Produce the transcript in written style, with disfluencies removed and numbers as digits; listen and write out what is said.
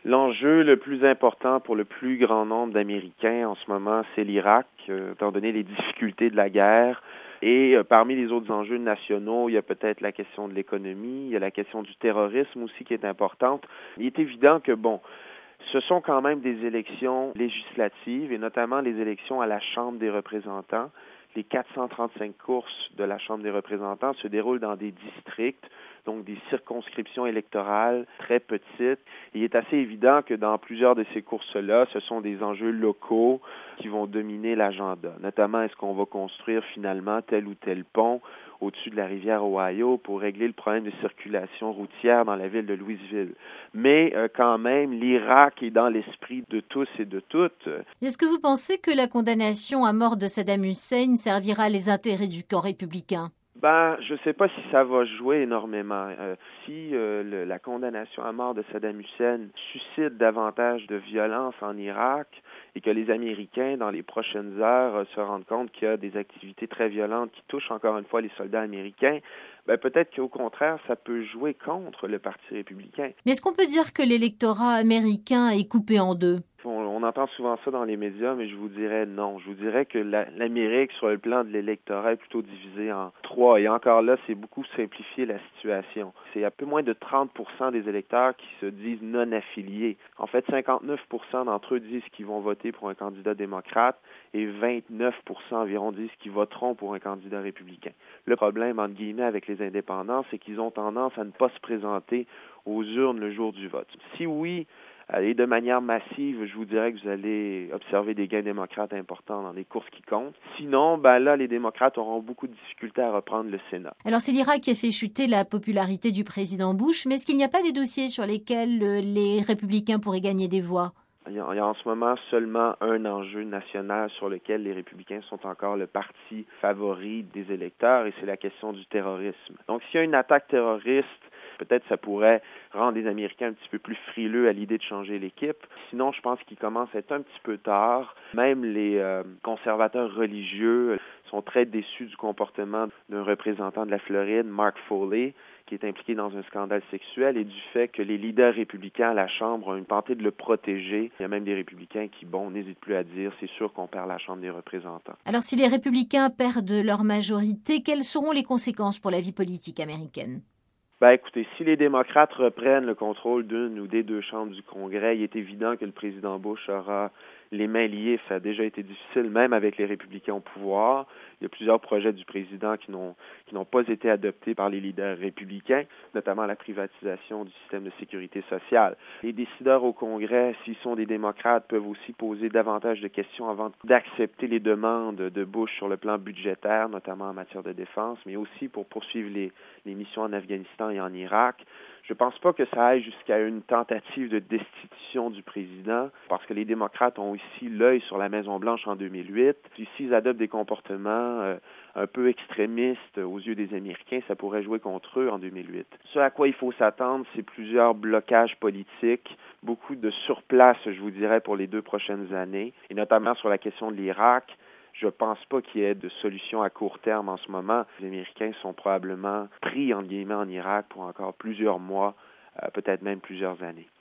L'enjeu le plus important pour le plus grand nombre d'Américains en ce moment, c'est l'Irak, étant donné les difficultés de la guerre. Et parmi les autres enjeux nationaux, il y a peut-être la question de l'économie, il y a la question du terrorisme aussi qui est importante. Il est évident que, ce sont quand même des élections législatives et notamment les élections à la Chambre des représentants. Les 435 courses de la Chambre des représentants se déroulent dans des districts, donc des circonscriptions électorales très petites. Il est assez évident que dans plusieurs de ces courses-là, ce sont des enjeux locaux qui vont dominer l'agenda. Notamment, est-ce qu'on va construire finalement tel ou tel pont au-dessus de la rivière Ohio pour régler le problème de circulation routière dans la ville de Louisville. Mais quand même, l'Irak est dans l'esprit de tous et de toutes. Est-ce que vous pensez que la condamnation à mort de Saddam Hussein servira les intérêts du camp républicain? Je ne sais pas si ça va jouer énormément. Si la condamnation à mort de Saddam Hussein suscite davantage de violence en Irak et que les Américains, dans les prochaines heures, se rendent compte qu'il y a des activités très violentes qui touchent encore une fois les soldats américains, peut-être qu'au contraire, ça peut jouer contre le Parti républicain. Mais est-ce qu'on peut dire que l'électorat américain est coupé en deux? On entend souvent ça dans les médias, mais je vous dirais non. Je vous dirais que l'Amérique, sur le plan de l'électorat, est plutôt divisée en trois. Et encore là, c'est beaucoup simplifier la situation. C'est un peu moins de 30% des électeurs qui se disent non affiliés. En fait, 59% d'entre eux disent qu'ils vont voter pour un candidat démocrate et 29% environ disent qu'ils voteront pour un candidat républicain. Le problème, entre guillemets, avec les indépendants, c'est qu'ils ont tendance à ne pas se présenter aux urnes le jour du vote. Si oui, et de manière massive, je vous dirais que vous allez observer des gains démocrates importants dans les courses qui comptent. Sinon, là, les démocrates auront beaucoup de difficultés à reprendre le Sénat. Alors, c'est l'Irak qui a fait chuter la popularité du président Bush, mais est-ce qu'il n'y a pas des dossiers sur lesquels les républicains pourraient gagner des voix? Il y a en ce moment seulement un enjeu national sur lequel les républicains sont encore le parti favori des électeurs, et c'est la question du terrorisme. Donc, s'il y a une attaque terroriste, peut-être ça pourrait rendre les Américains un petit peu plus frileux à l'idée de changer l'équipe. Sinon, je pense qu'il commence à être un petit peu tard. Même les conservateurs religieux sont très déçus du comportement d'un représentant de la Floride, Mark Foley, qui est impliqué dans un scandale sexuel, et du fait que les leaders républicains à la Chambre ont tenté de le protéger. Il y a même des républicains qui, n'hésitent plus à dire, c'est sûr qu'on perd la Chambre des représentants. Alors, si les républicains perdent leur majorité, quelles seront les conséquences pour la vie politique américaine? Écoutez, si les démocrates reprennent le contrôle d'une ou des deux chambres du Congrès, il est évident que le président Bush aura les mains liées. Ça a déjà été difficile, même avec les républicains au pouvoir. Il y a plusieurs projets du président qui n'ont pas été adoptés par les leaders républicains, notamment la privatisation du système de sécurité sociale. Les décideurs au Congrès, s'ils sont des démocrates, peuvent aussi poser davantage de questions avant d'accepter les demandes de Bush sur le plan budgétaire, notamment en matière de défense, mais aussi pour poursuivre les missions en Afghanistan et en Irak. Je ne pense pas que ça aille jusqu'à une tentative de destitution du président, parce que les démocrates ont aussi l'œil sur la Maison-Blanche en 2008. Puis s'ils adoptent des comportements un peu extrémistes aux yeux des Américains, ça pourrait jouer contre eux en 2008. Ce à quoi il faut s'attendre, c'est plusieurs blocages politiques, beaucoup de surplace, je vous dirais, pour les 2 prochaines années, et notamment sur la question de l'Irak. Je pense pas qu'il y ait de solution à court terme en ce moment. Les Américains sont probablement pris, entre guillemets, en Irak pour encore plusieurs mois, peut-être même plusieurs années.